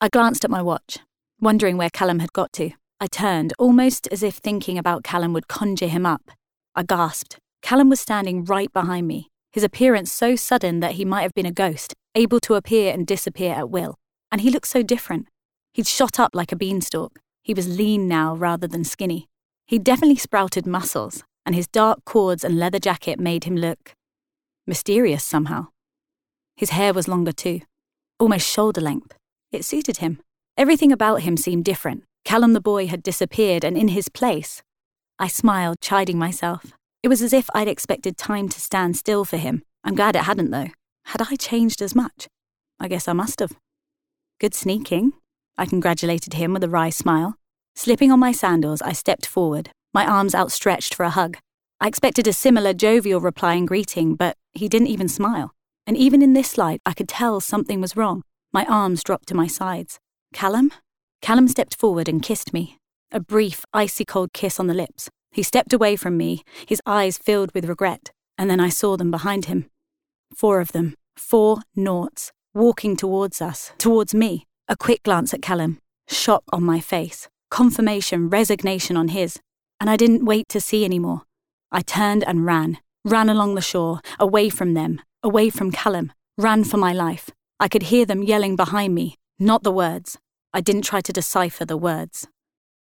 I glanced at my watch, wondering where Callum had got to. I turned, almost as if thinking about Callum would conjure him up. I gasped. Callum was standing right behind me, his appearance so sudden that he might have been a ghost, able to appear and disappear at will. And he looked so different. He'd shot up like a beanstalk. He was lean now rather than skinny. He'd definitely sprouted muscles, and his dark cords and leather jacket made him look mysterious somehow. His hair was longer too, almost shoulder length. It suited him. Everything about him seemed different. Callum the boy had disappeared, and in his place, I smiled, chiding myself. It was as if I'd expected time to stand still for him. I'm glad it hadn't, though. Had I changed as much? I guess I must have. Good sneaking, I congratulated him with a wry smile. Slipping on my sandals, I stepped forward, my arms outstretched for a hug. I expected a similar jovial reply and greeting, but he didn't even smile. And even in this light, I could tell something was wrong. My arms dropped to my sides. Callum? Callum stepped forward and kissed me. A brief, icy-cold kiss on the lips. He stepped away from me, his eyes filled with regret, and then I saw them behind him. 4 of them, 4 noughts, walking towards us, towards me. A quick glance at Callum, shock on my face, confirmation, resignation on his, and I didn't wait to see anymore. I turned and ran along the shore, away from them, away from Callum, ran for my life. I could hear them yelling behind me, not the words. I didn't try to decipher the words.